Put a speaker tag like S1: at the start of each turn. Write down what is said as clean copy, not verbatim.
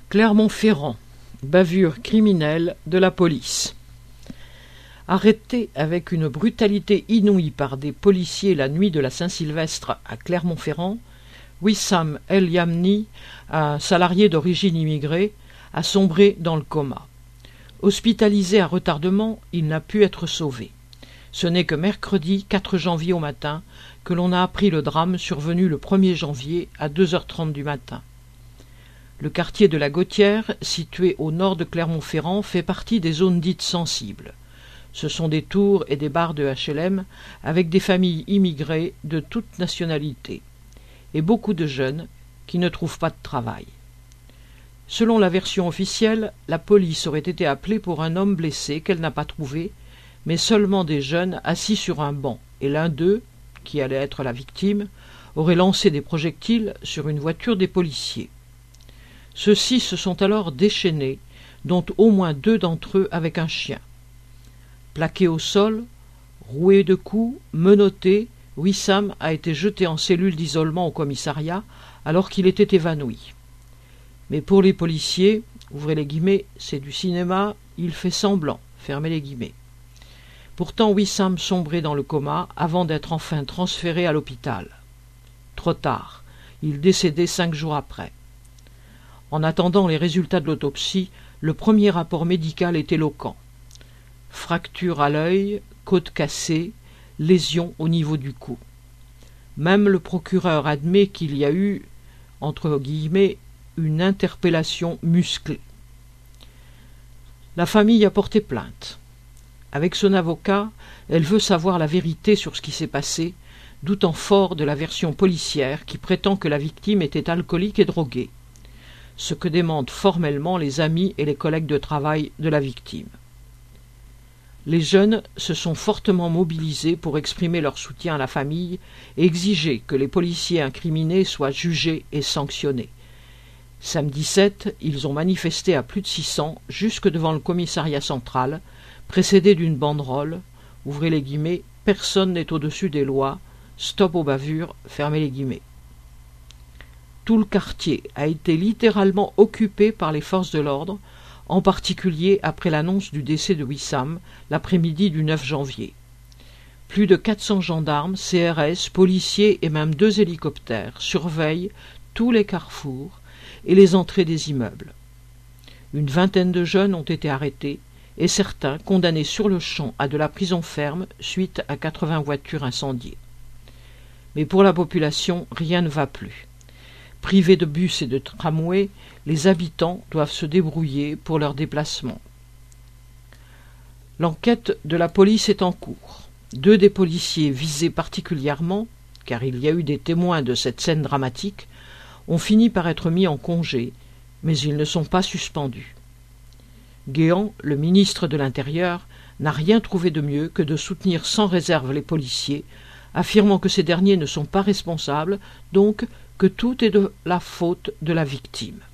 S1: Clermont-Ferrand, bavure criminelle de la police. Arrêté avec une brutalité inouïe par des policiers la nuit de la Saint-Sylvestre à Clermont-Ferrand, Wissam El Yamni, un salarié d'origine immigrée, a sombré dans le coma. Hospitalisé à retardement, il n'a pu être sauvé. Ce n'est que mercredi 4 janvier au matin que l'on a appris le drame survenu le 1er janvier à 2h30 du matin. Le quartier de la Gautière, situé au nord de Clermont-Ferrand, fait partie des zones dites sensibles. Ce sont des tours et des barres de HLM avec des familles immigrées de toutes nationalités et beaucoup de jeunes qui ne trouvent pas de travail. Selon la version officielle, la police aurait été appelée pour un homme blessé qu'elle n'a pas trouvé, mais seulement des jeunes assis sur un banc, et l'un d'eux, qui allait être la victime, aurait lancé des projectiles sur une voiture des policiers. Ceux-ci se sont alors déchaînés, dont au moins 2 d'entre eux avec un chien. Plaqué au sol, roué de coups, menotté, Wissam a été jeté en cellule d'isolement au commissariat alors qu'il était évanoui. Mais pour les policiers, ouvrez les guillemets, c'est du cinéma, il fait semblant, fermez les guillemets. Pourtant Wissam sombrait dans le coma avant d'être enfin transféré à l'hôpital. Trop tard, il décédait 5 jours après. En attendant les résultats de l'autopsie, le premier rapport médical est éloquent. Fracture à l'œil, côte cassée, lésion au niveau du cou. Même le procureur admet qu'il y a eu, entre guillemets, une interpellation musclée. La famille a porté plainte. Avec son avocat, elle veut savoir la vérité sur ce qui s'est passé, doutant fort de la version policière qui prétend que la victime était alcoolique et droguée, ce que démentent formellement les amis et les collègues de travail de la victime. Les jeunes se sont fortement mobilisés pour exprimer leur soutien à la famille et exiger que les policiers incriminés soient jugés et sanctionnés. Samedi 7, ils ont manifesté à plus de 600 jusque devant le commissariat central, précédés d'une banderole, ouvrez les guillemets, personne n'est au-dessus des lois, stop aux bavures, fermez les guillemets. Tout le quartier a été littéralement occupé par les forces de l'ordre, en particulier après l'annonce du décès de Wissam, l'après-midi du 9 janvier. Plus de 400 gendarmes, CRS, policiers et même 2 hélicoptères surveillent tous les carrefours et les entrées des immeubles. Une vingtaine de jeunes ont été arrêtés et certains condamnés sur le champ à de la prison ferme suite à 80 voitures incendiées. Mais pour la population, rien ne va plus. Privés de bus et de tramways, les habitants doivent se débrouiller pour leurs déplacements. L'enquête de la police est en cours. 2 des policiers visés particulièrement, car il y a eu des témoins de cette scène dramatique, ont fini par être mis en congé, mais ils ne sont pas suspendus. Guéant, le ministre de l'Intérieur, n'a rien trouvé de mieux que de soutenir sans réserve les policiers, affirmant que ces derniers ne sont pas responsables, donc que tout est de la faute de la victime.